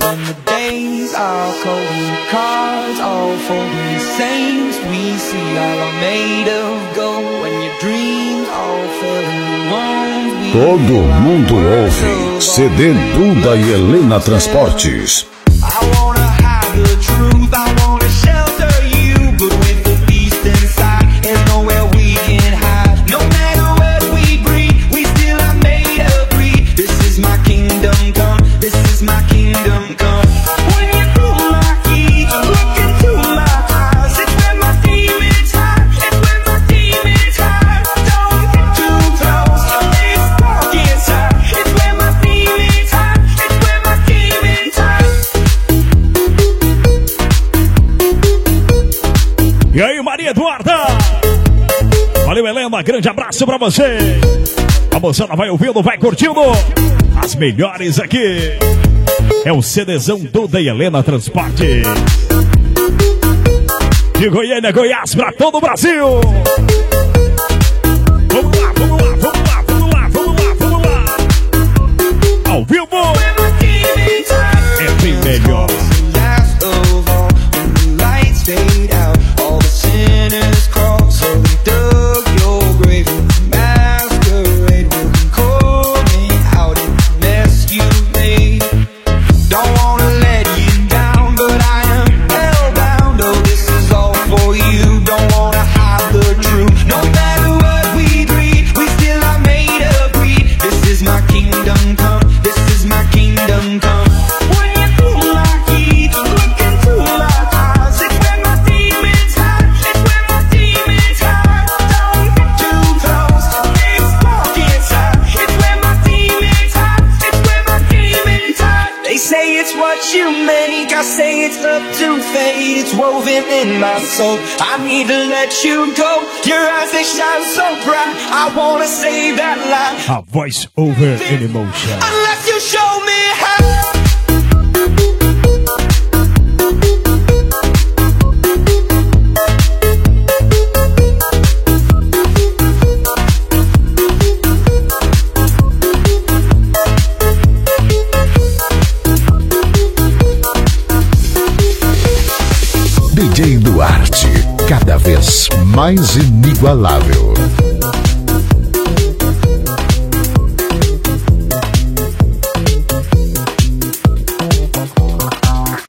when the days are cold and cards all folding the saints we see all are made of gold when your dreams all fell in the ones we todo mundo ouve CD Duda e Helena Transportes. I wanna hide the truth, I wanna shelter you, but with the beast inside, there's nowhere we can hide. No matter what we breathe, we still are made of greed. This is my kingdom come, this is my kingdom come. When you pull my keys, look into my eyes, it's where my demons hide, it's where my demons hide. Don't get too close, it's dark inside, it's where my demons hide, it's where my demons hide. E aí, Maria Eduarda? Valeu, Helena, grande abraço pra você. A moçada vai ouvindo, vai curtindo as melhores aqui. É o CDzão Duda e Helena Transporte. De Goiânia, Goiás, pra todo o Brasil. Vamos lá, vamos lá, vamos lá, vamos lá, vamos lá, vamos lá. Ao vivo é bem melhor. Fade out, all the sinners crawl, so we dug your grave. Masquerade, will you call me out in the mess you made? Don't wanna let you down, but I am hellbound. Oh, this is all for you. Don't wanna hide the truth. No matter what we breed, we still are made of greed. This is my kingdom come. This is my kingdom come. When you pull my keys, look into my eyes. It's where my demons hide. It's where my demons hide. Don't get too close. It's dark inside. It's where my demons hide. It's where my demons hide. They say it's what you make. I say it's up to fate. It's woven in my soul. I need to let you go. Your eyes, they shine so bright. I wanna save that light. A voice over in emotion. Unless you show me how. DJ Duarte, cada vez mais inigualável.